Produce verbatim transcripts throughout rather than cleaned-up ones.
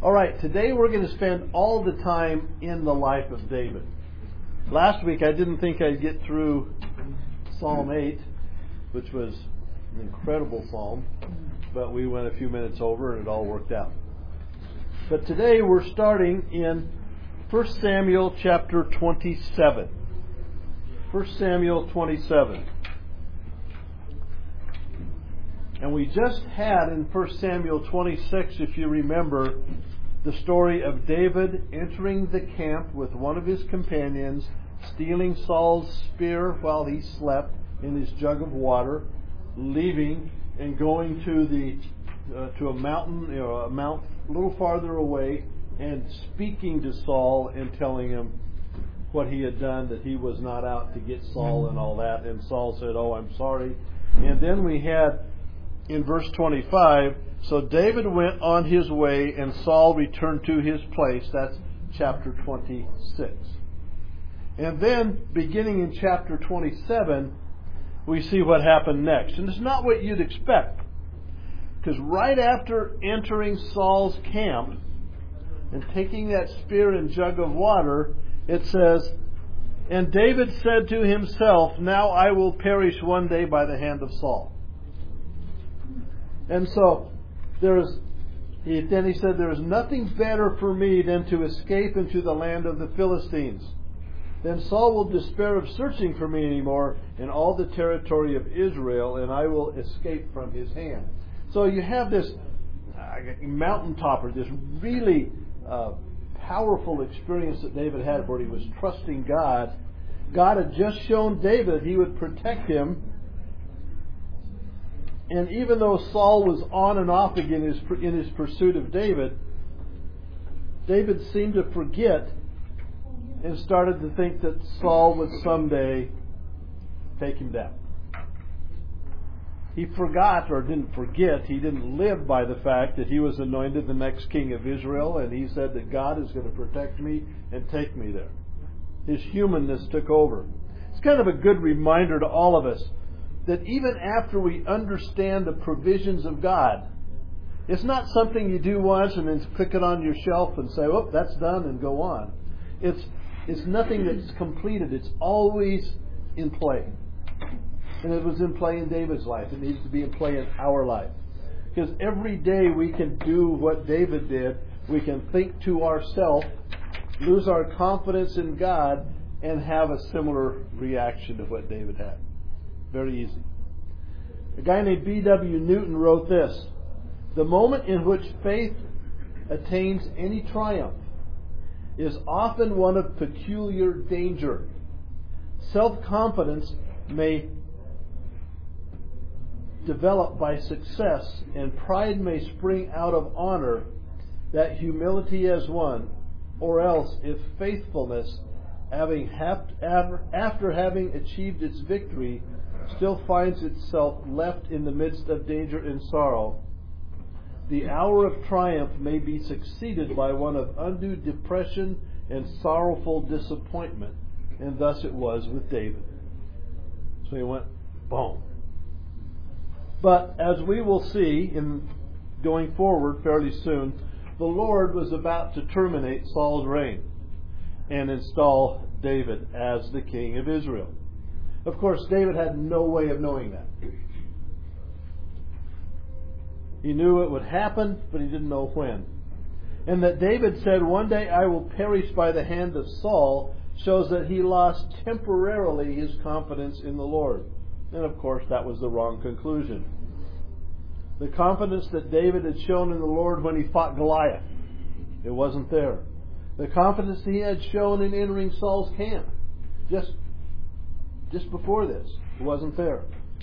All right, today we're going to spend all the time in the life of David. Last week I didn't think I'd get through Psalm eight, which was an incredible psalm, but we went a few minutes over and it all worked out. But today we're starting in First Samuel chapter twenty-seven. First Samuel twenty-seven. And we just had in First Samuel twenty-six, if you remember, the story of David entering the camp with one of his companions, stealing Saul's spear while he slept in his jug of water, leaving and going to the uh, to a mountain, you know, a mount a little farther away, and speaking to Saul and telling him what he had done, that he was not out to get Saul and all that. And Saul said, "Oh, I'm sorry." And then we had in verse twenty-five, so David went on his way and Saul returned to his place. That's chapter twenty-six. And then, beginning in chapter twenty-seven, we see what happened next. And it's not what you'd expect. Because right after entering Saul's camp and taking that spear and jug of water, it says, "And David said to himself, 'Now I will perish one day by the hand of Saul.'" And so, there's, he, then he said, "There is nothing better for me than to escape into the land of the Philistines. Then Saul will despair of searching for me anymore in all the territory of Israel, and I will escape from his hand." So you have this uh, mountaintopper, this really uh, powerful experience that David had where he was trusting God. God had just shown David he would protect him. And even though Saul was on and off again in his, in his pursuit of David, David seemed to forget and started to think that Saul would someday take him down. He forgot, or didn't forget, he didn't live by the fact that he was anointed the next king of Israel, and he said that God is going to protect me and take me there. His humanness took over. It's kind of a good reminder to all of us that even after we understand the provisions of God, it's not something you do once and then click it on your shelf and say, "Oh, that's done," and go on. It's it's nothing that's completed. It's always in play. And it was in play in David's life. It needs to be in play in our life. Because every day we can do what David did. We can think to ourselves, lose our confidence in God, and have a similar reaction to what David had. Very easy. A guy named B W Newton wrote this: "The moment in which faith attains any triumph is often one of peculiar danger. Self-confidence may develop by success, and pride may spring out of honor that humility has won, or else, if faithfulness, having after having achieved its victory, still finds itself left in the midst of danger and sorrow, the hour of triumph may be succeeded by one of undue depression and sorrowful disappointment." And thus it was with David. So he went, boom. But as we will see in going forward fairly soon, the Lord was about to terminate Saul's reign and install David as the king of Israel. Of course, David had no way of knowing that. He knew it would happen, but he didn't know when. And that David said, "One day I will perish by the hand of Saul," shows that he lost temporarily his confidence in the Lord. And of course, that was the wrong conclusion. The confidence that David had shown in the Lord when he fought Goliath, it wasn't there. The confidence he had shown in entering Saul's camp, just Just before this, it wasn't there.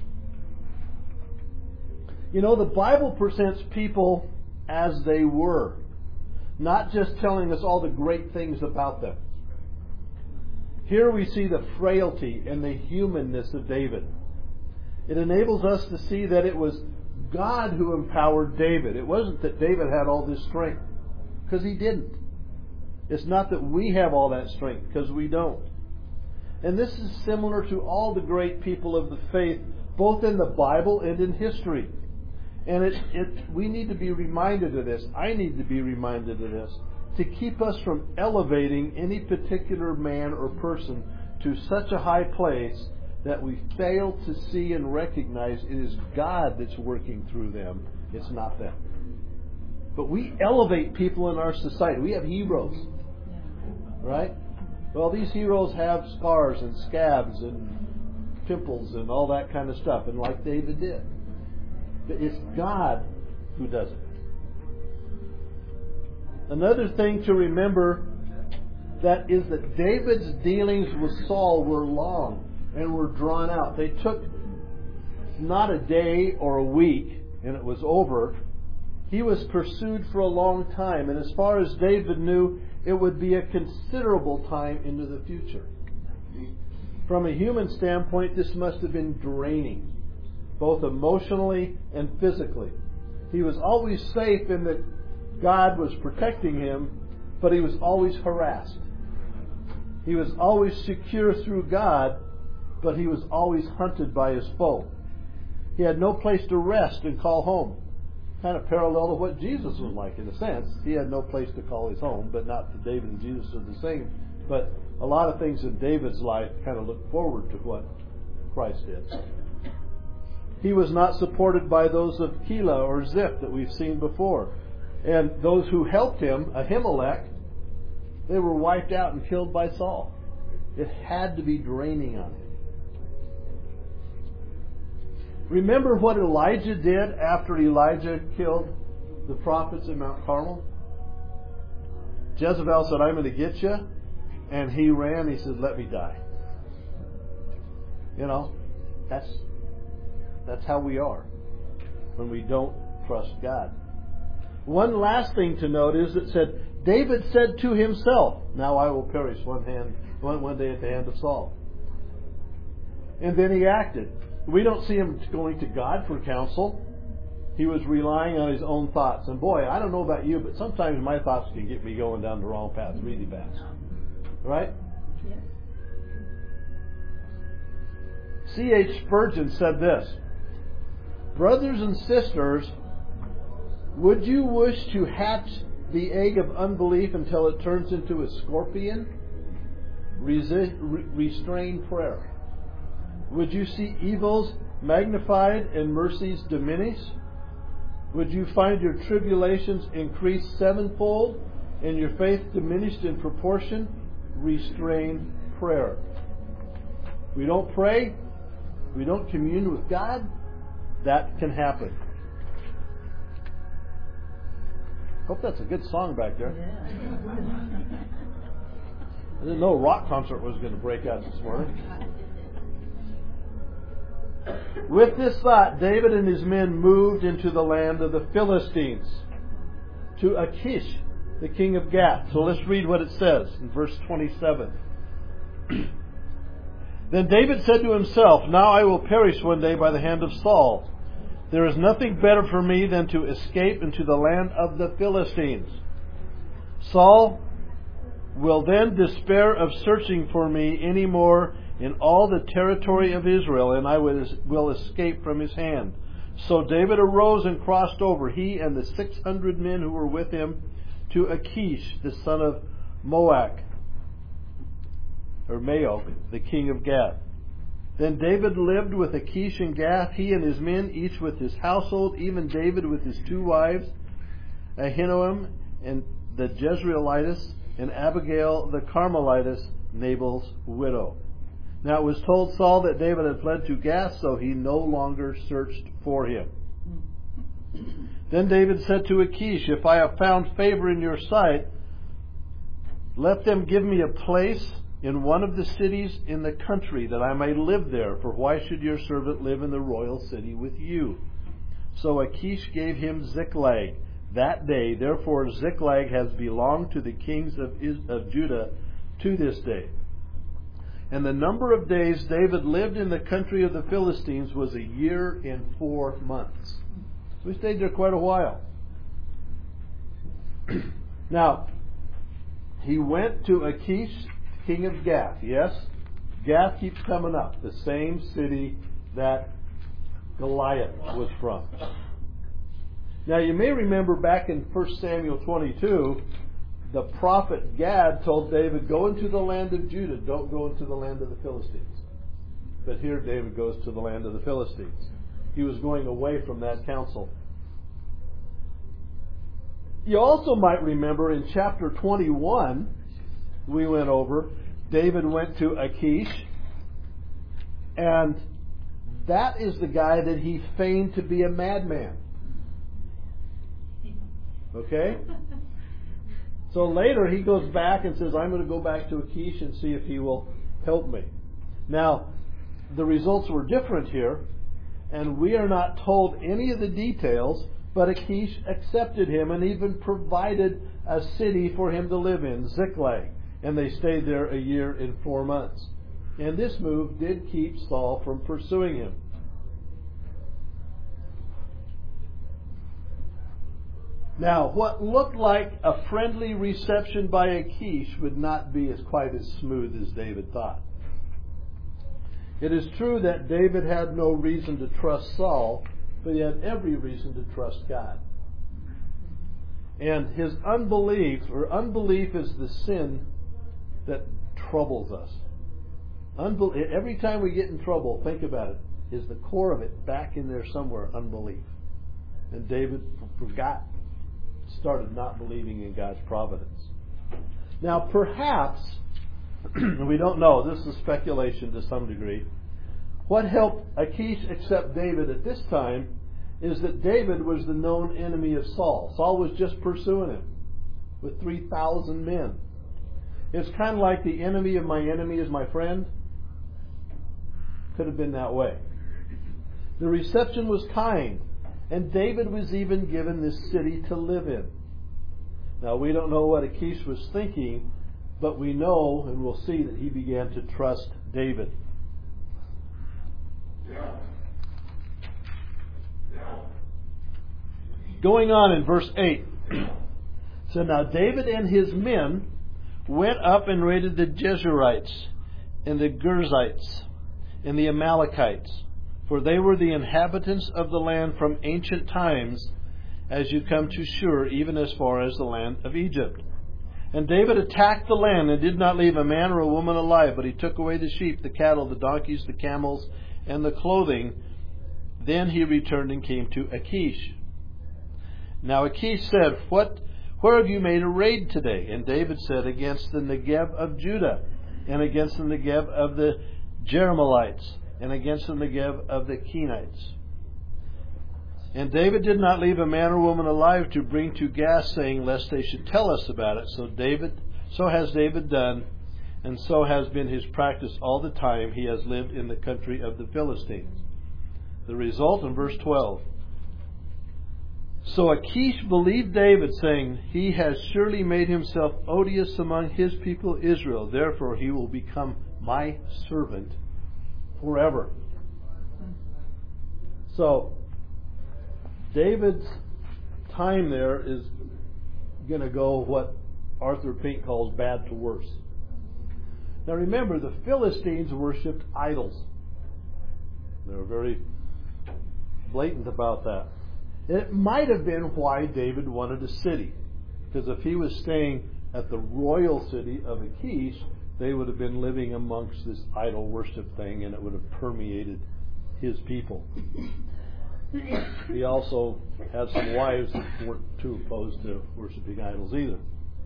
You know, the Bible presents people as they were, not just telling us all the great things about them. Here we see the frailty and the humanness of David. It enables us to see that it was God who empowered David. It wasn't that David had all this strength, because he didn't. It's not that we have all that strength, because we don't. And this is similar to all the great people of the faith, both in the Bible and in history. And it, it, we need to be reminded of this. I need to be reminded of this to keep us from elevating any particular man or person to such a high place that we fail to see and recognize it is God that's working through them. It's not them. But we elevate people in our society. We have heroes. Right? Well, these heroes have scars and scabs and pimples and all that kind of stuff, and like David did. But it's God who does it. Another thing to remember that is that David's dealings with Saul were long and were drawn out. They took not a day or a week and it was over. He was pursued for a long time, and as far as David knew, it would be a considerable time into the future. From a human standpoint, this must have been draining, both emotionally and physically. He was always safe in that God was protecting him, but he was always harassed. He was always secure through God, but he was always hunted by his foe. He had no place to rest and call home. Kind of parallel to what Jesus was like in a sense. He had no place to call his home, but not that David and Jesus are the same. But a lot of things in David's life kind of look forward to what Christ did. He was not supported by those of Keilah or Ziph that we've seen before. And those who helped him, Ahimelech, they were wiped out and killed by Saul. It had to be draining on him. Remember what Elijah did after Elijah killed the prophets in Mount Carmel? Jezebel said, I'm going to get you. And he ran. He said, let me die. You know, that's that's how we are when we don't trust God. One last thing to note is it said, David said to himself, now I will perish one hand one, one day at the hand of Saul. And then he acted. We don't see him going to God for counsel. He was relying on his own thoughts. And boy, I don't know about you, but sometimes my thoughts can get me going down the wrong path really fast. Right? Yes. C H Spurgeon said this, brothers and sisters, would you wish to hatch the egg of unbelief until it turns into a scorpion? Resist, re- restrain prayer. Would you see evils magnified and mercies diminish? Would you find your tribulations increase sevenfold and your faith diminished in proportion? Restrain prayer. We don't pray. We don't commune with God. That can happen. Hope that's a good song back there. Yeah. I didn't know a rock concert was going to break out this morning. With this thought, David and his men moved into the land of the Philistines, to Achish, the king of Gath. So let's read what it says in verse twenty-seven. Then David said to himself, now I will perish one day by the hand of Saul. There is nothing better for me than to escape into the land of the Philistines. Saul will then despair of searching for me any more in all the territory of Israel, and I will escape from his hand. So David arose and crossed over, he and the six hundred men who were with him, to Achish, the son of Moach, or Maok, the king of Gath. Then David lived with Achish in Gath, he and his men, each with his household, even David with his two wives, Ahinoam and the Jezreelitess, and Abigail the Carmelitess, Nabal's widow. Now it was told Saul that David had fled to Gath, so he no longer searched for him. Then David said to Achish, if I have found favor in your sight, let them give me a place in one of the cities in the country, that I may live there, for why should your servant live in the royal city with you? So Achish gave him Ziklag that day. Therefore Ziklag has belonged to the kings of, of Judah to this day. And the number of days David lived in the country of the Philistines was a year and four months. So he stayed there quite a while. Now, he went to Achish, king of Gath. Yes, Gath keeps coming up. The same city that Goliath was from. Now you may remember back in First Samuel twenty-two, the prophet Gad told David, go into the land of Judah, don't go into the land of the Philistines. But here David goes to the land of the Philistines. He was going away from that counsel. You also might remember in chapter twenty-one, we went over, David went to Achish, and that is the guy that he feigned to be a madman. Okay? So later he goes back and says, I'm going to go back to Achish and see if he will help me. Now, the results were different here, and we are not told any of the details, but Achish accepted him and even provided a city for him to live in, Ziklag, and they stayed there a year and four months. And this move did keep Saul from pursuing him. Now, what looked like a friendly reception by Achish would not be as quite as smooth as David thought. It is true that David had no reason to trust Saul, but he had every reason to trust God. And his unbelief, or unbelief is the sin that troubles us. Unbel- every time we get in trouble, think about it, is the core of it back in there somewhere, unbelief. And David forgot, started not believing in God's providence. Now perhaps, we don't know, this is speculation to some degree, what helped Achish accept David at this time is that David was the known enemy of Saul. Saul was just pursuing him with three thousand men. It's kind of like the enemy of my enemy is my friend. Could have been that way. The reception was kind, and David was even given this city to live in. Now, we don't know what Achish was thinking, but we know, and we'll see, that he began to trust David. Going on in verse eight. So now David and his men went up and raided the Jezreelites and the Girzites and the Amalekites, for they were the inhabitants of the land from ancient times, as you come to Shur, even as far as the land of Egypt. And David attacked the land and did not leave a man or a woman alive, but he took away the sheep, the cattle, the donkeys, the camels, and the clothing. Then he returned and came to Achish. Now Achish said, What, where have you made a raid today? And David said, Against the Negev of Judah, and against the Negev of the Jerahmeelites, and against the Negev of the Kenites. And David did not leave a man or woman alive to bring to Gath, saying, lest they should tell us about it. So David, so has David done, and so has been his practice all the time he has lived in the country of the Philistines. The result in verse twelve. So Achish believed David, saying, He has surely made himself odious among his people Israel. Therefore he will become my servant forever. So David's time there is going to go what Arthur Pink calls bad to worse. Now remember, the Philistines worshipped idols. They were very blatant about that. It might have been why David wanted a city. Because if he was staying at the royal city of Achish, they would have been living amongst this idol worship thing, and it would have permeated his people. He also had some wives that weren't too opposed to worshiping idols either.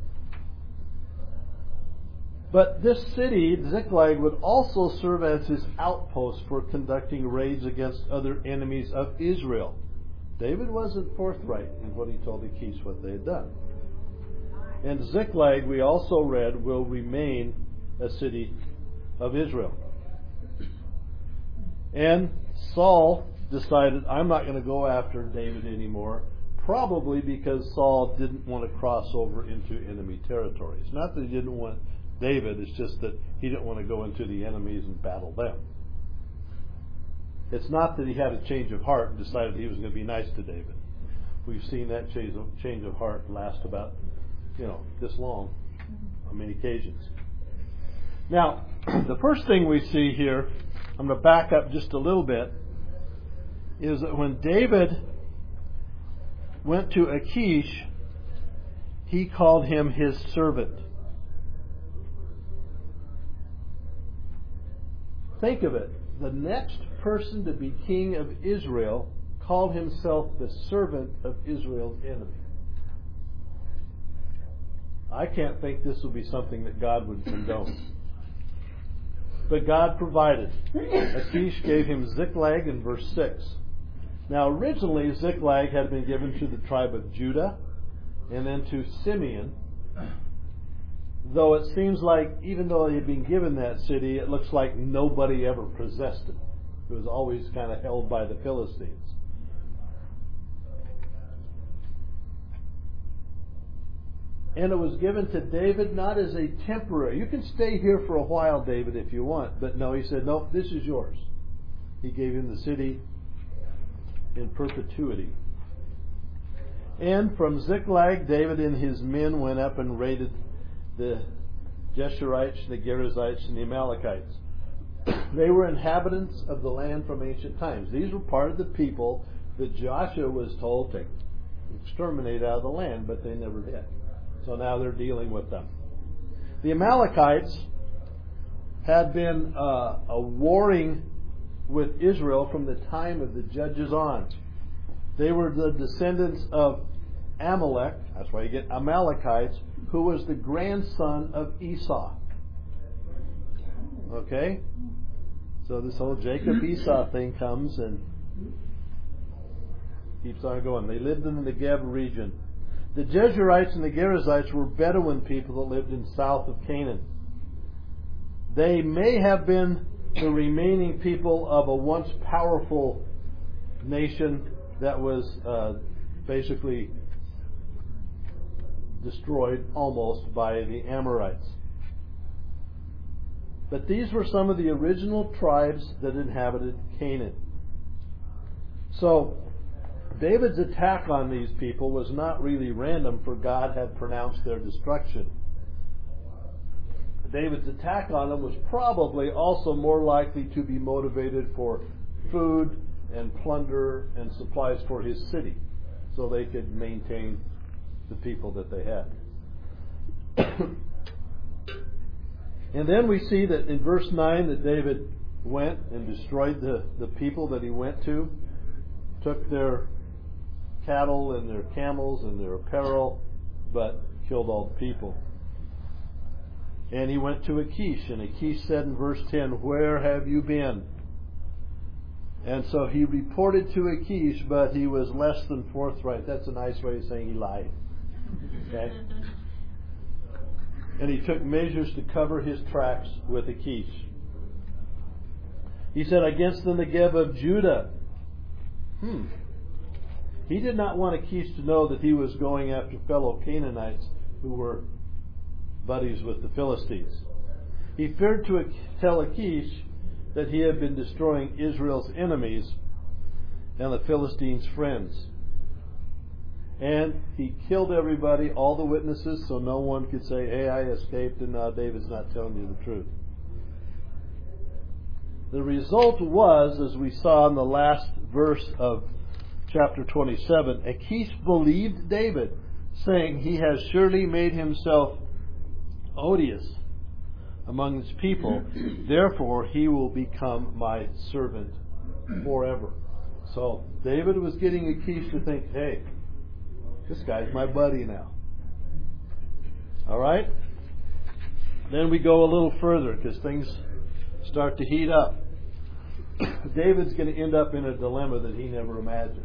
But this city, Ziklag, would also serve as his outpost for conducting raids against other enemies of Israel. David wasn't forthright in what he told Achish what they had done. And Ziklag, we also read, will remain a city of Israel. And Saul decided, I'm not going to go after David anymore, probably because Saul didn't want to cross over into enemy territories. Not that he didn't want David, it's just that he didn't want to go into the enemies and battle them. It's not that he had a change of heart and decided he was going to be nice to David. We've seen that change of, change of heart last about, you know, this long on many occasions. Now, the first thing we see here, I'm going to back up just a little bit, is that when David went to Achish, he called him his servant. Think of it. The next person to be king of Israel called himself the servant of Israel's enemy. I can't think this will be something that God would condone. But God provided. Achish gave him Ziklag in verse six. Now originally Ziklag had been given to the tribe of Judah and then to Simeon. Though it seems like even though he had been given that city, it looks like nobody ever possessed it. It was always kind of held by the Philistines. And it was given to David not as a temporary. You can stay here for a while, David, if you want. But no, he said, no, this is yours. He gave him the city in perpetuity. And from Ziklag, David and his men went up and raided the Geshurites, the Gerizzites, and the Amalekites. They were inhabitants of the land from ancient times. These were part of the people that Joshua was told to exterminate out of the land, but they never did. So now they're dealing with them. The Amalekites had been uh, a warring with Israel from the time of the judges on. They were the descendants of Amalek, that's why you get Amalekites, who was the grandson of Esau. Okay? So this whole Jacob-Esau thing comes and keeps on going. They lived in the Negev region. The Jeshurites and the Gerizzites were Bedouin people that lived in south of Canaan. They may have been the remaining people of a once powerful nation that was uh, basically destroyed almost by the Amorites. But these were some of the original tribes that inhabited Canaan. So David's attack on these people was not really random, for God had pronounced their destruction. David's attack on them was probably also more likely to be motivated for food and plunder and supplies for his city, so they could maintain the people that they had. And then we see that in verse nine that David went and destroyed the, the people that he went to, took their cattle and their camels and their apparel, but killed all the people. And he went to Achish, and Achish said in verse ten, "Where have you been?" And so he reported to Achish, but he was less than forthright. That's a nice way of saying he lied. Okay? And he took measures to cover his tracks with Achish. He said, "Against the Negev of Judah." Hmm. He did not want Achish to know that he was going after fellow Canaanites who were buddies with the Philistines. He feared to tell Achish that he had been destroying Israel's enemies and the Philistines' friends. And he killed everybody, all the witnesses, so no one could say, "Hey, I escaped and now David's not telling you the truth." The result was, as we saw in the last verse of chapter twenty-seven, Achish believed David, saying, "He has surely made himself odious among his people, therefore he will become my servant forever." So David was getting Achish to think, hey, this guy's my buddy now. Alright? Then we go a little further because things start to heat up. David's going to end up in a dilemma that he never imagined.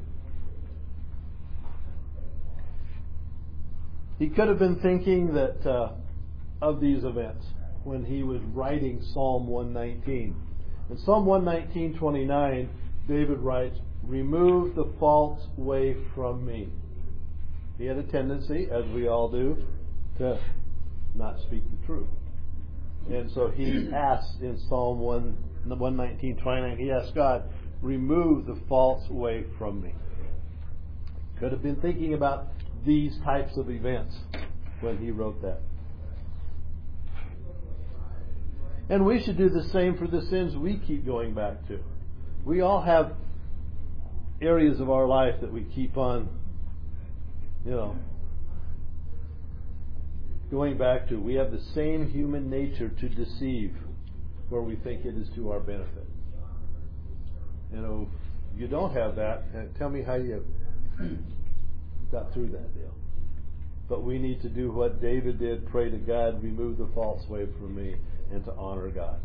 He could have been thinking that uh, of these events when he was writing Psalm one nineteen. In Psalm one nineteen, twenty-nine, David writes, "Remove the false way from me." He had a tendency, as we all do, to not speak the truth. And so he asks in Psalm one nineteen, twenty-nine, he asks God, "Remove the false way from me." Could have been thinking about these types of events when he wrote that. And we should do the same for the sins we keep going back to. We all have areas of our life that we keep on You know, going back to, we have the same human nature to deceive where we think it is to our benefit. You know, if you don't have that, tell me how you got through that deal. But we need to do what David did, pray to God, remove the false way from me, and to honor God.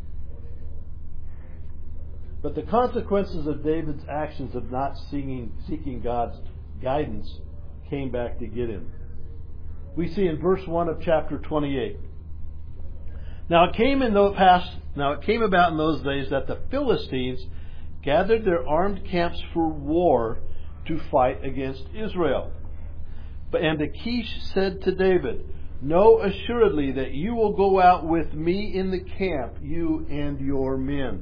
But the consequences of David's actions of not seeking, seeking God's guidance came back to get him. We see in verse one of chapter twenty-eight. Now it came in the past. Now it came about in those days that the Philistines gathered their armed camps for war to fight against Israel. And Achish said to David, "Know assuredly that you will go out with me in the camp, you and your men."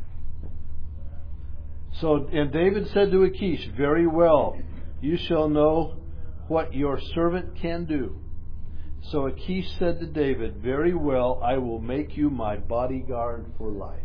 So, and David said to Achish, "Very well, you shall know what your servant can do." So Achish said to David, "Very well, I will make you my bodyguard for life."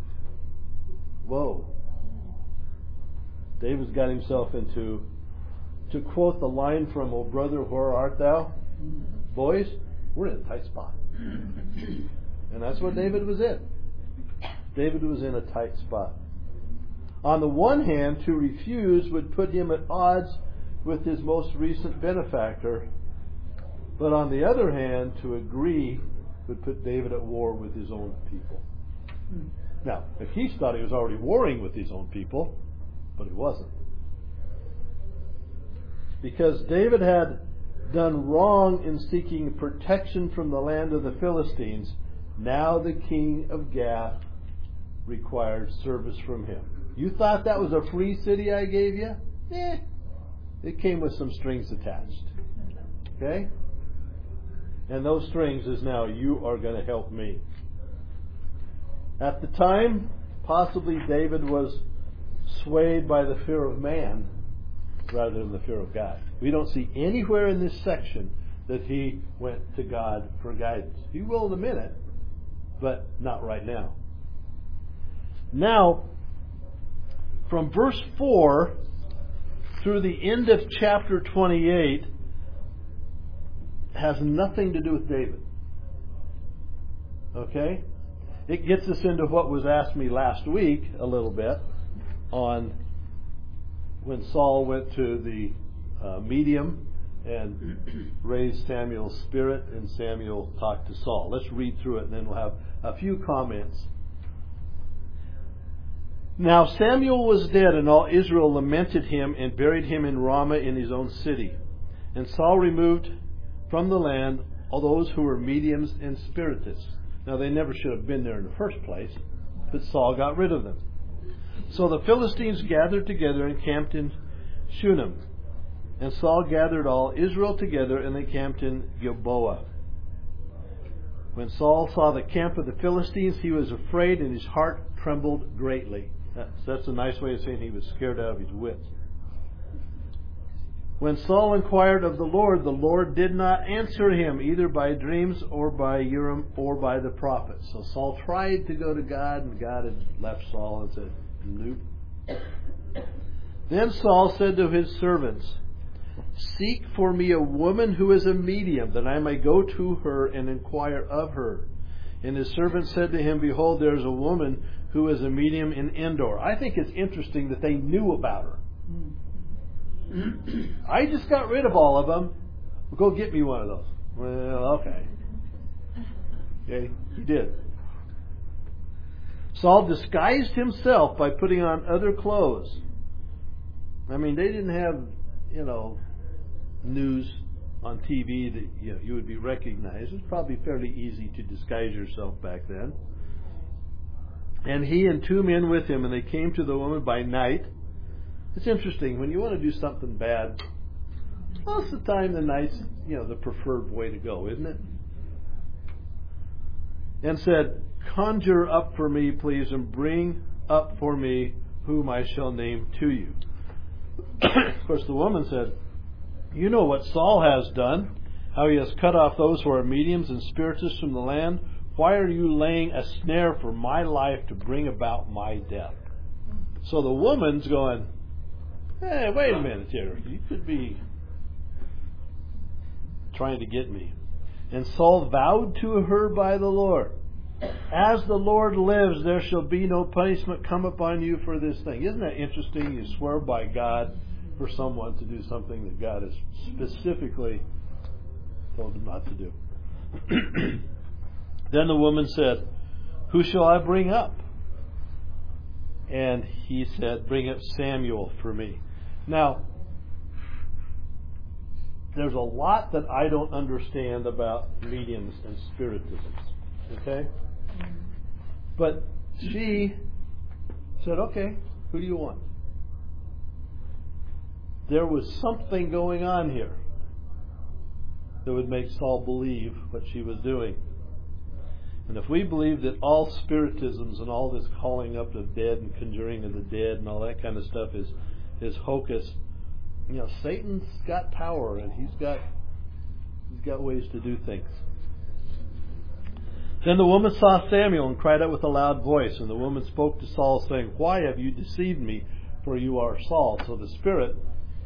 Whoa. David's got himself into, to quote the line from "O brother, where art thou?" Boys, we're in a tight spot. And that's what David was in. David was in a tight spot. On the one hand, to refuse would put him at odds with his most recent benefactor. But on the other hand, to agree would put David at war with his own people. Now, Achish thought he was already warring with his own people, but he wasn't. Because David had done wrong in seeking protection from the land of the Philistines, now the king of Gath required service from him. You thought that was a free city I gave you? Eh. It came with some strings attached. Okay? And those strings is now, you are going to help me. At the time, possibly David was swayed by the fear of man rather than the fear of God. We don't see anywhere in this section that he went to God for guidance. He will in a minute, but not right now. Now, from verse four through the end of chapter twenty-eight has nothing to do with David. Okay? It gets us into what was asked me last week a little bit on when Saul went to the uh, medium and raised Samuel's spirit, and Samuel talked to Saul. Let's read through it and then we'll have a few comments. Now Samuel was dead, and all Israel lamented him and buried him in Ramah in his own city. And Saul removed from the land all those who were mediums and spiritists. Now they never should have been there in the first place, but Saul got rid of them. So the Philistines gathered together and camped in Shunem. And Saul gathered all Israel together and they camped in Gilboa. When Saul saw the camp of the Philistines, he was afraid and his heart trembled greatly. That's, that's a nice way of saying he was scared out of his wits. When Saul inquired of the Lord, the Lord did not answer him, either by dreams or by Urim or by the prophets. So Saul tried to go to God, and God had left Saul and said, nope. Then Saul said to his servants, "Seek for me a woman who is a medium, that I may go to her and inquire of her." And his servant said to him, "Behold, there is a woman who is a medium in Endor." I think it's interesting that they knew about her. I just got rid of all of them. Well, go get me one of those. Well, okay. Okay, he did. Saul disguised himself by putting on other clothes. I mean, they didn't have, you know, news on T V that you know, you would be recognized. It was probably fairly easy to disguise yourself back then. And he and two men with him, and they came to the woman by night. It's interesting, when you want to do something bad, most of the time the night's, you know, the preferred way to go, isn't it? And said, "Conjure up for me, please, and bring up for me whom I shall name to you." Of course, the woman said, "You know what Saul has done, how he has cut off those who are mediums and spiritists from the land. Why are you laying a snare for my life to bring about my death?" So the woman's going, "Hey, wait a minute here. You could be trying to get me. And Saul vowed to her by the Lord, as the Lord lives, there shall be no punishment come upon you for this thing. Isn't that interesting? You swear by God for someone to do something that God has specifically told them not to do. Then the woman said, who shall I bring up? And he said, bring up Samuel for me. Now, there's a lot that I don't understand about mediums and spiritisms. Okay? But she said, okay, who do you want? There was something going on here that would make Saul believe what she was doing. And if we believe that all spiritisms and all this calling up the dead and conjuring of the dead and all that kind of stuff is is hocus, you know, Satan's got power and he's got he's got ways to do things. Then the woman saw Samuel and cried out with a loud voice, and the woman spoke to Saul, saying, why have you deceived me? For you are Saul. So the Spirit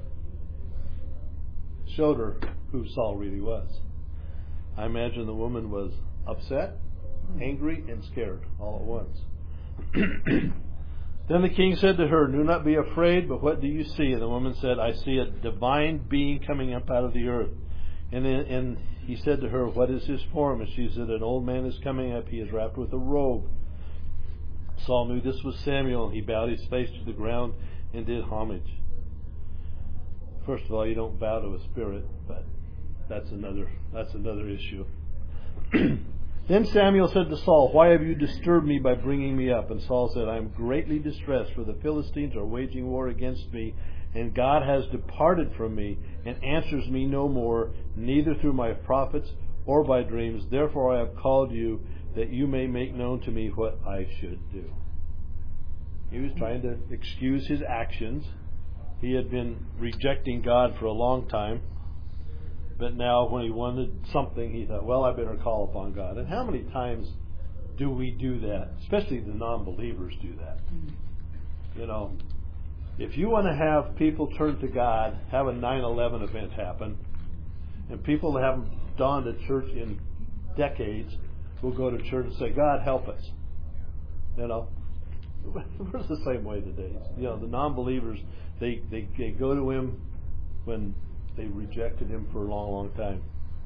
showed her who Saul really was. I imagine the woman was upset, angry, and scared all at once. Then the king said to her, do not be afraid, but what do you see? And the woman said, I see a divine being coming up out of the earth. And, then, and he said to her, what is his form? And she said, an old man is coming up. He is wrapped with a robe. Saul knew this was Samuel, and he bowed his face to the ground and did homage. First of all, you don't bow to a spirit, but that's another that's another issue. Then Samuel said to Saul, why have you disturbed me by bringing me up? And Saul said, I am greatly distressed, for the Philistines are waging war against me, and God has departed from me, and answers me no more, neither through my prophets or by dreams. Therefore I have called you, that you may make known to me what I should do. He was trying to excuse his actions. He had been rejecting God for a long time. But now when he wanted something, he thought, well, I better call upon God. And how many times do we do that? Especially the non-believers do that. You know, if you want to have people turn to God, have a nine eleven event happen, and people that haven't gone to church in decades will go to church and say, God, help us. You know, we're the same way today. You know, the non-believers, they, they, they go to Him when they rejected Him for a long, long time.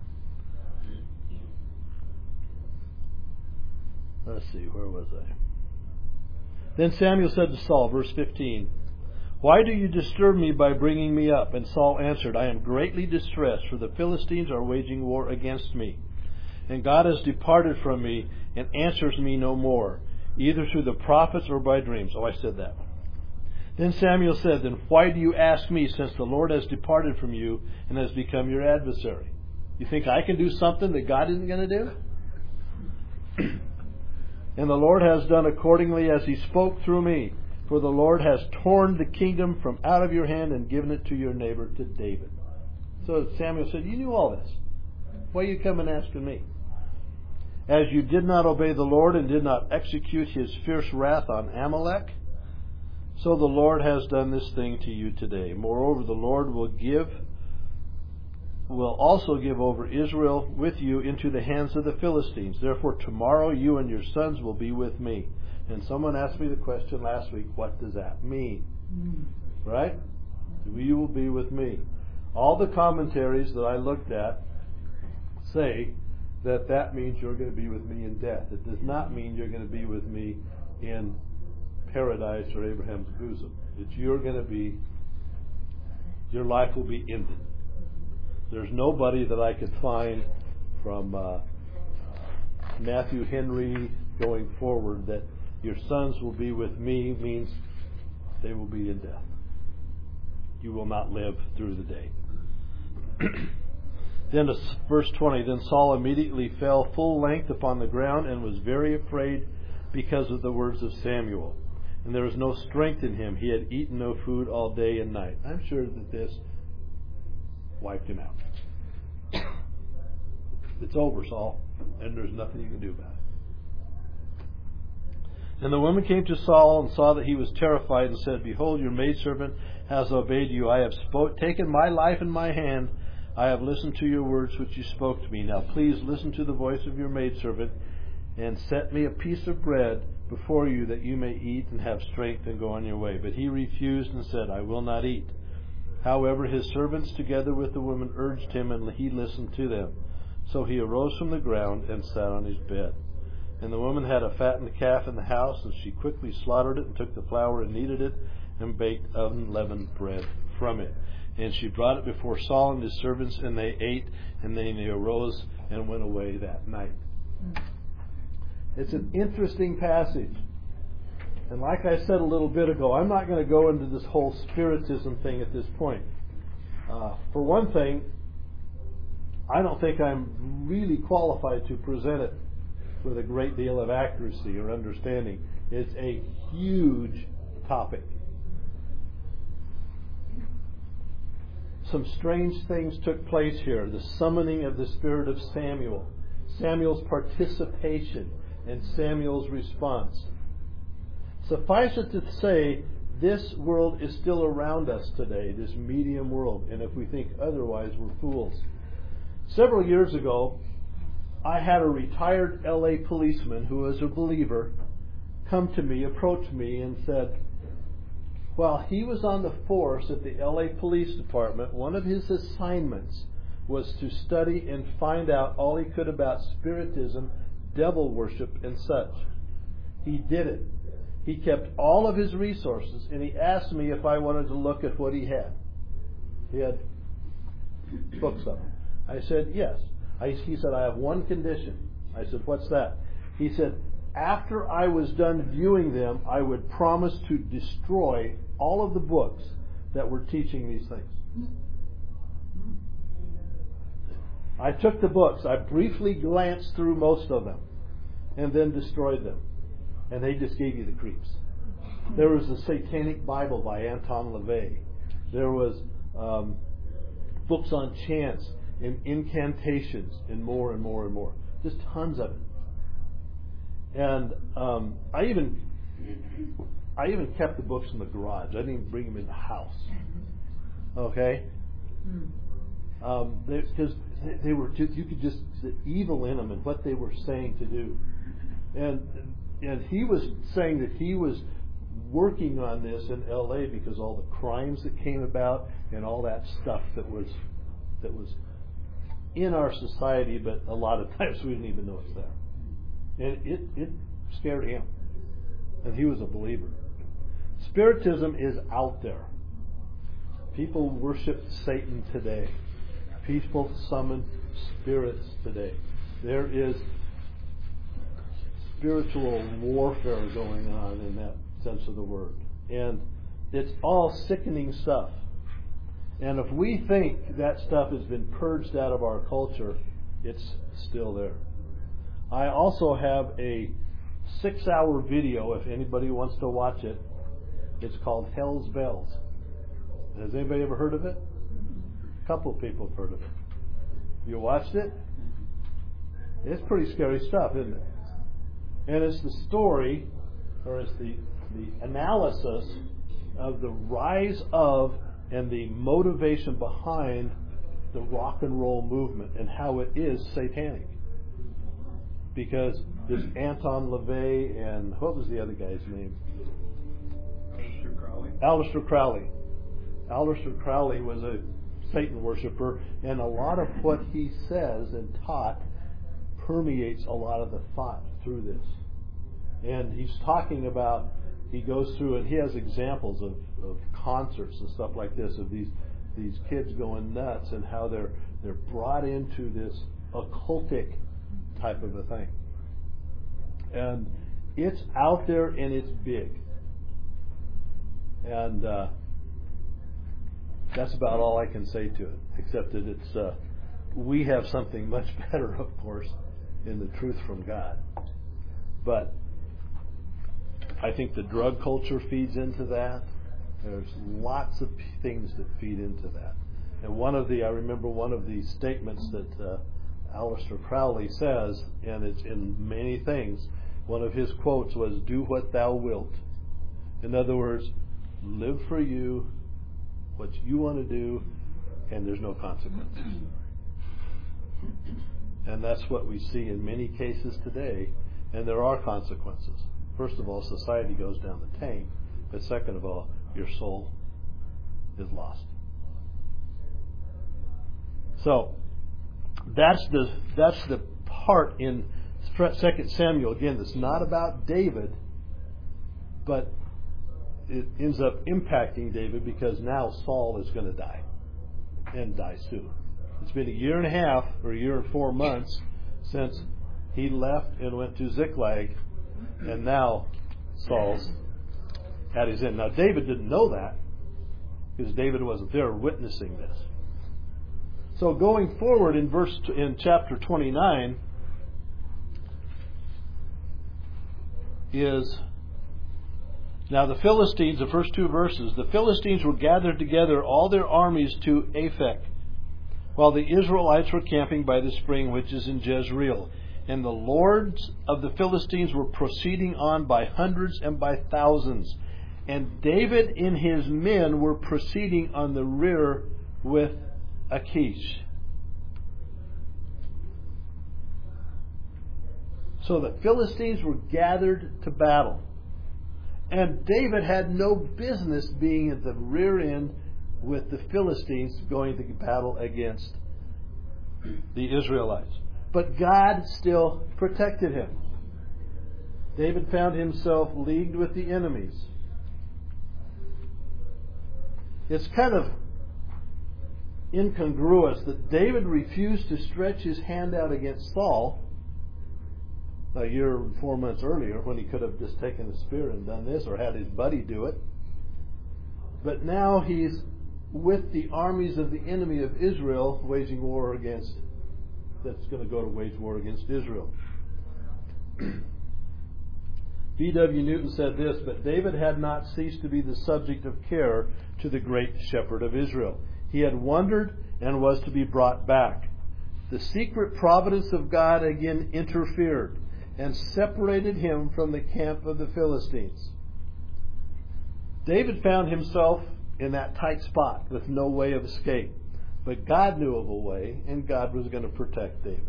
Let's see, where was I? Then Samuel said to Saul, verse fifteen, why do you disturb me by bringing me up? And Saul answered, I am greatly distressed, for the Philistines are waging war against me. And God has departed from me and answers me no more, either through the prophets or by dreams. Oh, I said that one. Then Samuel said, then why do you ask me, since the Lord has departed from you and has become your adversary? You think I can do something that God isn't going to do? And the Lord has done accordingly as He spoke through me. For the Lord has torn the kingdom from out of your hand and given it to your neighbor, to David. So Samuel said, you knew all this. Why are you coming asking me? As you did not obey the Lord and did not execute His fierce wrath on Amalek, so the Lord has done this thing to you today. Moreover, the Lord will give, will also give over Israel with you into the hands of the Philistines. Therefore, tomorrow you and your sons will be with me. And someone asked me the question last week, what does that mean? Mm. Right? You will be with me. All the commentaries that I looked at say that that means you're going to be with me in death. It does not mean you're going to be with me in paradise or Abraham's bosom. That you're going to be, your life will be ended. There's nobody that I could find from uh, Matthew Henry going forward that your sons will be with me means they will be in death. You will not live through the day. Then verse twenty, then Saul immediately fell full length upon the ground and was very afraid because of the words of Samuel. And there was no strength in him. He had eaten no food all day and night. I'm sure that this wiped him out. It's over, Saul, and there's nothing you can do about it. And the woman came to Saul and saw that he was terrified and said, behold, your maidservant has obeyed you. I have spoke, taken my life in my hand. I have listened to your words which you spoke to me. Now please listen to the voice of your maidservant, and set me a piece of bread before you, that you may eat and have strength and go on your way. But he refused and said, I will not eat. However, his servants together with the woman urged him, and he listened to them. So he arose from the ground and sat on his bed. And the woman had a fattened calf in the house, and she quickly slaughtered it and took the flour and kneaded it and baked unleavened bread from it. And she brought it before Saul and his servants, and they ate, and then they arose and went away that night. It's an interesting passage. And like I said a little bit ago, I'm not going to go into this whole spiritism thing at this point. Uh, for one thing, I don't think I'm really qualified to present it with a great deal of accuracy or understanding. It's a huge topic. Some strange things took place here. The summoning of the spirit of Samuel, Samuel's participation, and Samuel's response. Suffice it to say, this world is still around us today, this medium world, and if we think otherwise, we're fools. Several years ago, I had a retired L A policeman who was a believer come to me, approach me, and said, while he was on the force at the L A Police Department, one of his assignments was to study and find out all he could about spiritism, devil worship, and such. He did it. He kept all of his resources, and he asked me if I wanted to look at what he had. He had books of them. I said, yes. I, he said, I have one condition. I said, what's that? He said, after I was done viewing them, I would promise to destroy all of the books that were teaching these things. I took the books. I briefly glanced through most of them and then destroyed them. And they just gave you the creeps. There was the Satanic Bible by Anton LaVey. There was um, books on chants and incantations and more and more and more. Just tons of it. And um, I even I even kept the books in the garage. I didn't even bring them in the house. Okay? Um, because they, they were just, you could just the evil in them and what they were saying to do. And and he was saying that he was working on this in L A because all the crimes that came about and all that stuff that was that was in our society, but a lot of times we didn't even know it's there. And it, it scared him. And he was a believer. Spiritism is out there. People worship Satan today. People summon spirits today. There is spiritual warfare going on in that sense of the word. And it's all sickening stuff. And if we think that stuff has been purged out of our culture, it's still there. I also have a six-hour video, if anybody wants to watch it. It's called Hell's Bells. Has anybody ever heard of it? A couple of people have heard of it. You watched it? It's pretty scary stuff, isn't it? And it's the story, or it's the, the analysis of the rise of and the motivation behind the rock and roll movement and how it is satanic. Because there's Anton LaVey and what was the other guy's name? Aleister Crowley. Aleister Crowley. Aleister Crowley was a Satan worshiper, and a lot of what he says and taught permeates a lot of the thought through this. And he's talking about, he goes through and he has examples of, of concerts and stuff like this, of these these kids going nuts and how they're they're brought into this occultic type of a thing. And it's out there and it's big. And uh, that's about all I can say to it, except that it's uh, we have something much better, of course, in the truth from God. But I think the drug culture feeds into that. There's lots of things that feed into that. And one of the, I remember one of the statements that uh, Aleister Crowley says, and it's in many things, one of his quotes was, "Do what thou wilt." In other words, live for you, what you want to do, and there's no consequences. And that's what we see in many cases today, and there are consequences. First of all, society goes down the tank, but second of all, your soul is lost. So that's the that's the part in Second Samuel, again, that's not about David, but it ends up impacting David because now Saul is going to die, and die soon. It's been a year and a half, or a year and four months, since he left and went to Ziklag, and now Saul's at his end. Now David didn't know that, because David wasn't there witnessing this. So going forward in verse in chapter twenty-nine is, now the Philistines, the first two verses, the Philistines were gathered together all their armies to Aphek, while the Israelites were camping by the spring which is in Jezreel. And the lords of the Philistines were proceeding on by hundreds and by thousands. And David and his men were proceeding on the rear with Achish. So the Philistines were gathered to battle. And David had no business being at the rear end with the Philistines going to battle against the Israelites. But God still protected him. David found himself leagued with the enemies. It's kind of incongruous that David refused to stretch his hand out against Saul a year and four months earlier, when he could have just taken a spear and done this, or had his buddy do it. But now he's with the armies of the enemy of Israel, waging war against, that's going to go to wage war against Israel. B W Newton said this, but David had not ceased to be the subject of care to the great shepherd of Israel. He had wandered and was to be brought back. The secret providence of God again interfered and separated him from the camp of the Philistines. David found himself in that tight spot with no way of escape. But God knew of a way, and God was going to protect David.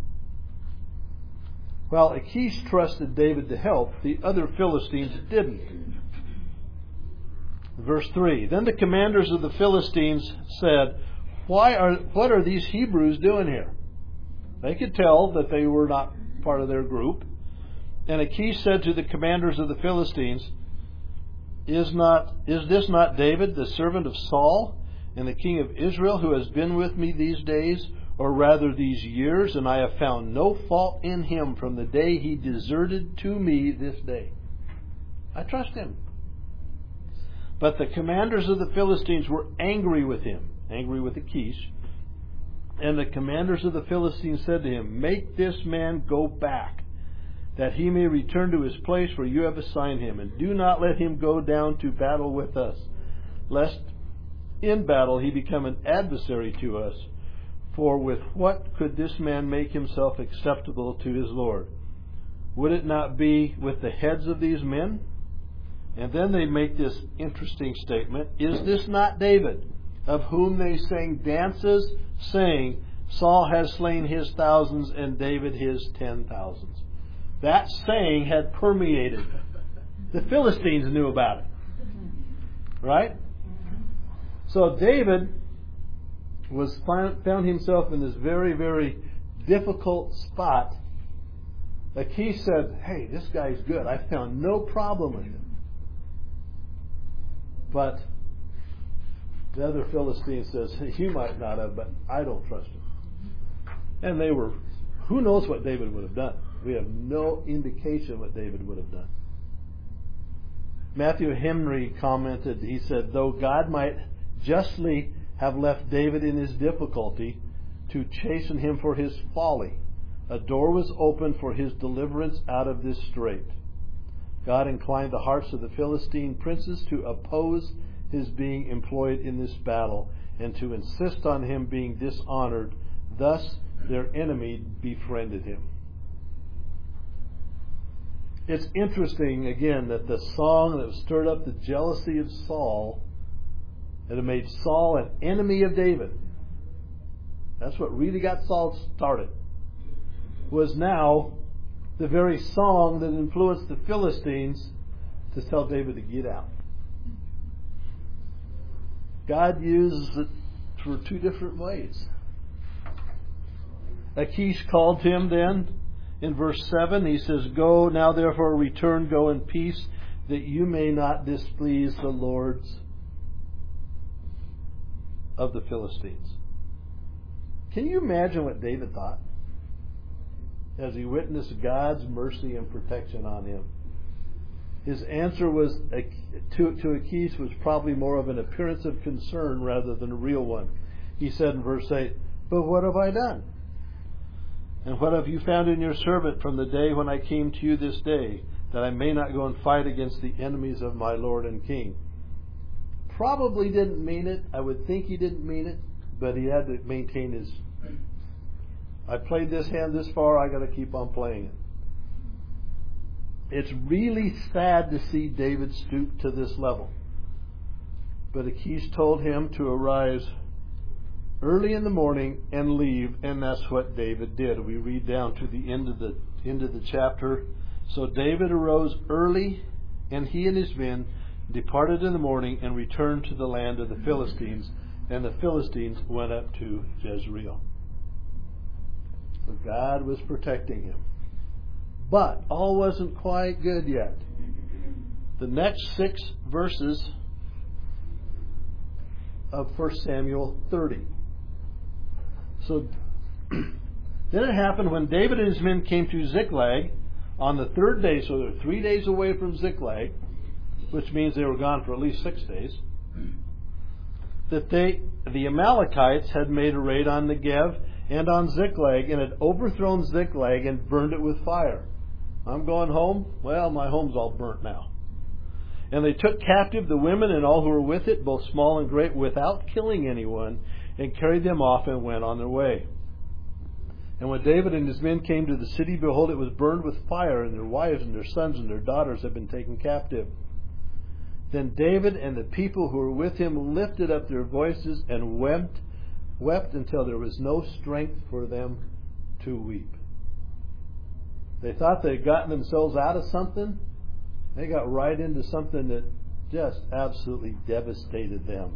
While Achish trusted David to help, the other Philistines didn't. Verse three, then the commanders of the Philistines said, Why are what are these Hebrews doing here? They could tell that they were not part of their group. And Achish said to the commanders of the Philistines, Is not is this not David, the servant of Saul, and the king of Israel, who has been with me these days, or rather these years, and I have found no fault in him from the day he deserted to me this day? I trust him. But the commanders of the Philistines were angry with him, angry with Achish. And the commanders of the Philistines said to him, Make this man go back, that he may return to his place where you have assigned him, and do not let him go down to battle with us, lest in battle he become an adversary to us. For with what could this man make himself acceptable to his Lord? Would it not be with the heads of these men? And then they make this interesting statement, Is this not David, of whom they sang dances, saying, Saul has slain his thousands and David his ten thousands? That saying had permeated. The Philistines knew about it. Right? So David was found himself in this very, very difficult spot. Achish said, Hey, this guy's good. I found no problem with him. But the other Philistine says, You might not have, but I don't trust him. And they were, who knows what David would have done? We have no indication what David would have done. Matthew Henry commented, he said, Though God might justly have left David in his difficulty to chasten him for his folly, a door was opened for his deliverance out of this strait. God inclined the hearts of the Philistine princes to oppose his being employed in this battle and to insist on him being dishonored. Thus their enemy befriended him. It's interesting, again, that the song that stirred up the jealousy of Saul that had made Saul an enemy of David. That's what really got Saul started. Was now the very song that influenced the Philistines to tell David to get out. God uses it for two different ways. Achish called him then in verse seven. He says, "Go now therefore, return, go in peace, that you may not displease the lords of the Philistines." Can you imagine what David thought as he witnessed God's mercy and protection on him? His answer was to, to Achish was probably more of an appearance of concern rather than a real one. He said in verse eight, "But what have I done? And what have you found in your servant from the day when I came to you this day, that I may not go and fight against the enemies of my Lord and King?" Probably didn't mean it. I would think he didn't mean it, but he had to maintain his, I played this hand this far, I got to keep on playing it. It's really sad to see David stoop to this level. But Achish told him to arise early in the morning and leave, and that's what David did. We read down to the end of the end of the chapter. So David arose early, and he and his men departed in the morning and returned to the land of the Philistines, and the Philistines went up to Jezreel. So God was protecting him. But all wasn't quite good yet. The next six verses of First Samuel thirty. So then it happened when David and his men came to Ziklag on the third day, so they're three days away from Ziklag, which means they were gone for at least six days, that they, the Amalekites had made a raid on Negev and on Ziklag and had overthrown Ziklag and burned it with fire. I'm going home. Well, my home's all burnt now. And they took captive the women and all who were with it, both small and great, without killing anyone, and carried them off and went on their way. And when David and his men came to the city, behold, it was burned with fire, and their wives and their sons and their daughters had been taken captive. Then David and the people who were with him lifted up their voices and wept, wept until there was no strength for them to weep. They thought they had gotten themselves out of something. They got right into something that just absolutely devastated them.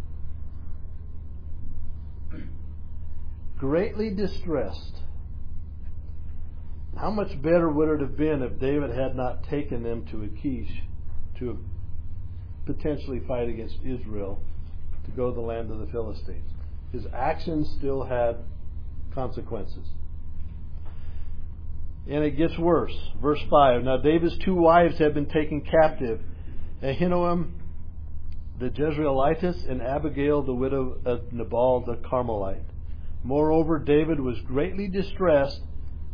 Greatly distressed. How much better would it have been if David had not taken them to Achish to potentially fight against Israel, to go to the land of the Philistines? His actions still had consequences. And it gets worse. Verse five. Now David's two wives had been taken captive, Ahinoam the Jezreelitess and Abigail the widow of Nabal the Carmelite. Moreover, David was greatly distressed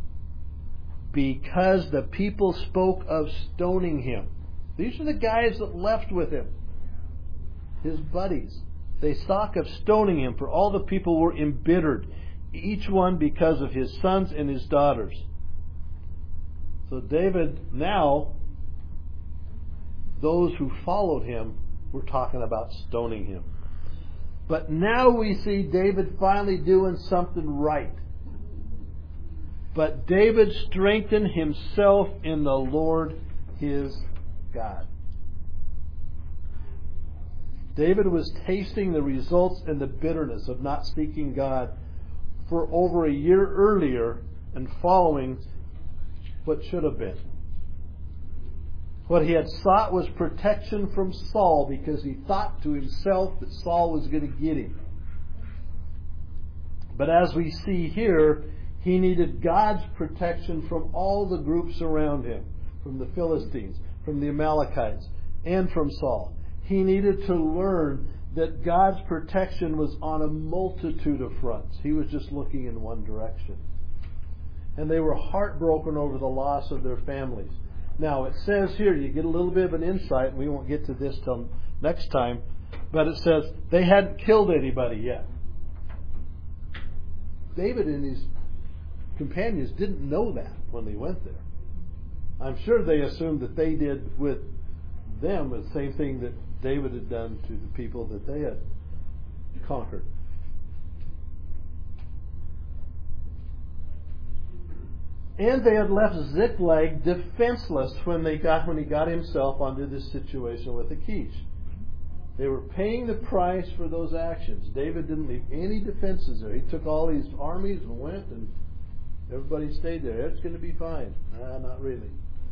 because the people spoke of stoning him. These are the guys that left with him, his buddies. They talk of stoning him, for all the people were embittered, each one because of his sons and his daughters. So David, now, those who followed him were talking about stoning him. But now we see David finally doing something right. But David strengthened himself in the Lord his God. David was tasting the results and the bitterness of not seeking God for over a year earlier and following what should have been. What he had sought was protection from Saul because he thought to himself that Saul was going to get him. But as we see here, he needed God's protection from all the groups around him, from the Philistines, from the Amalekites, and from Saul. He needed to learn that God's protection was on a multitude of fronts. He was just looking in one direction. And they were heartbroken over the loss of their families. Now, it says here, you get a little bit of an insight, and we won't get to this till next time, but it says they hadn't killed anybody yet. David and his companions didn't know that when they went there. I'm sure they assumed that they did with them the same thing that David had done to the people that they had conquered. And they had left Ziklag defenseless when they got when he got himself onto this situation with Achish. They were paying the price for those actions. David didn't leave any defenses there. He took all these armies and went, and everybody stayed there. It's going to be fine. Nah, not really.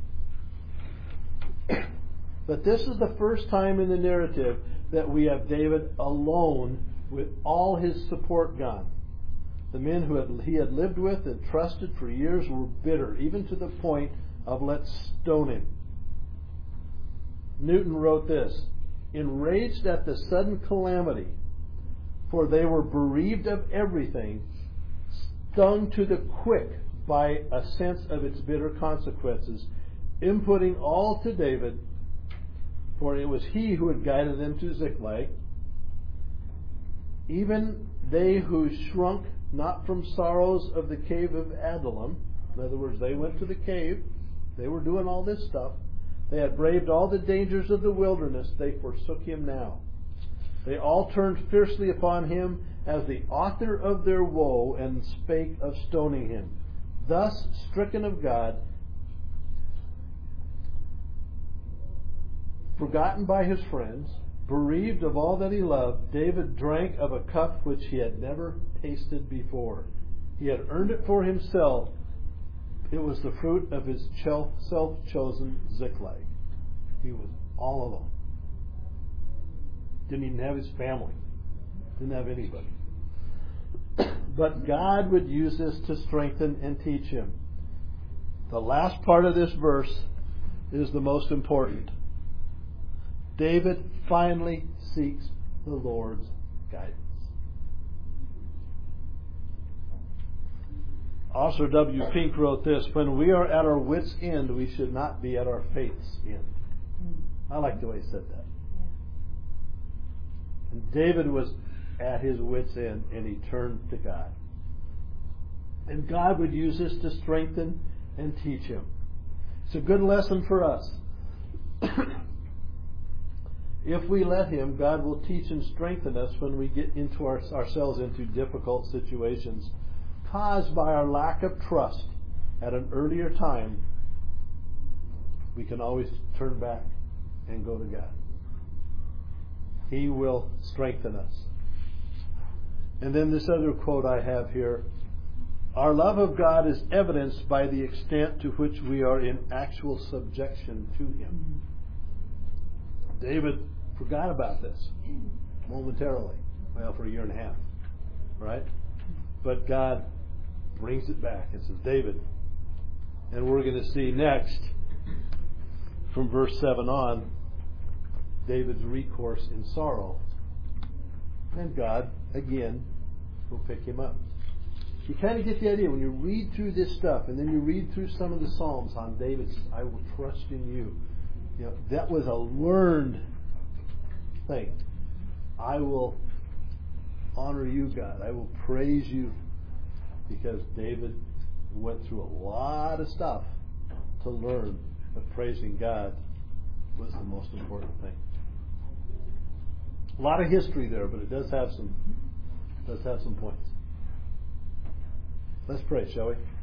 But this is the first time in the narrative that we have David alone with all his support gone. The men who had, he had lived with and trusted for years were bitter, even to the point of let's stone him. Newton wrote this, enraged at the sudden calamity, for they were bereaved of everything, stung to the quick by a sense of its bitter consequences, inputting all to David, for it was he who had guided them to Ziklag. Even they who shrunk not from sorrows of the cave of Adullam, in other words, they went to the cave, they were doing all this stuff, they had braved all the dangers of the wilderness, they forsook him now. They all turned fiercely upon him as the author of their woe, and spake of stoning him. Thus, stricken of God, forgotten by his friends, bereaved of all that he loved, David drank of a cup which he had never tasted before. He had earned it for himself. It was the fruit of his self-chosen Ziklag. He was all alone. Didn't even have his family. Didn't have anybody. But God would use this to strengthen and teach him. The last part of this verse is the most important. David finally seeks the Lord's guidance. Officer W. Pink wrote this, when we are at our wits' end, we should not be at our faith's end. I like the way he said that. And David was at his wits' end, and he turned to God. And God would use this to strengthen and teach him. It's a good lesson for us. If we let him, God will teach and strengthen us when we get into our, ourselves into difficult situations caused by our lack of trust at an earlier time. We can always turn back and go to God. He will strengthen us. And then this other quote I have here. Our love of God is evidenced by the extent to which we are in actual subjection to him. David forgot about this momentarily. Well, for a year and a half. Right? But God brings it back and says, David. And we're going to see next, from verse seven on, David's recourse in sorrow. And God, again, will pick him up. You kind of get the idea when you read through this stuff, and then you read through some of the Psalms on David's, I will trust in you. You know, that was a learned thing. I will honor you, God. I will praise you. Because David went through a lot of stuff to learn that praising God was the most important thing. A lot of history there, but it does have some does have some points. Let's pray, shall we?